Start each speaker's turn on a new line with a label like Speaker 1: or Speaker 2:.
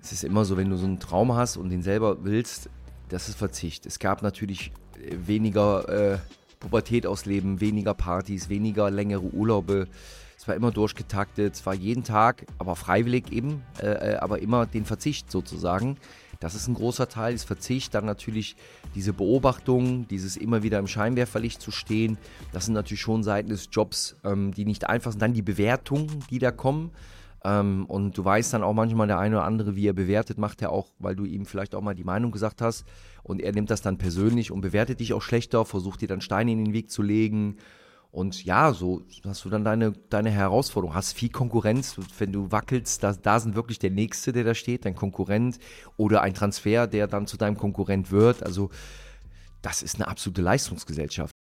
Speaker 1: es ist immer so, wenn du so einen Traum hast und den selber willst, das ist Verzicht. Es gab natürlich weniger Pubertät ausleben, weniger Partys, weniger längere Urlaube. Es war immer durchgetaktet, es war jeden Tag, aber freiwillig eben, aber immer den Verzicht sozusagen. Das ist ein großer Teil, das Verzicht. Dann natürlich diese Beobachtung, dieses immer wieder im Scheinwerferlicht zu stehen. Das sind natürlich schon Seiten des Jobs, die nicht einfach sind. Dann die Bewertungen, die da kommen. Und du weißt dann auch manchmal, der eine oder andere, wie er bewertet, macht er auch, weil du ihm vielleicht auch mal die Meinung gesagt hast. Und er nimmt das dann persönlich und bewertet dich auch schlechter, versucht dir dann Steine in den Weg zu legen. Und ja, so hast du dann deine Herausforderung. Hast viel Konkurrenz, wenn du wackelst, da sind wirklich der Nächste, der da steht, dein Konkurrent oder ein Transfer, der dann zu deinem Konkurrent wird. Also das ist eine absolute Leistungsgesellschaft.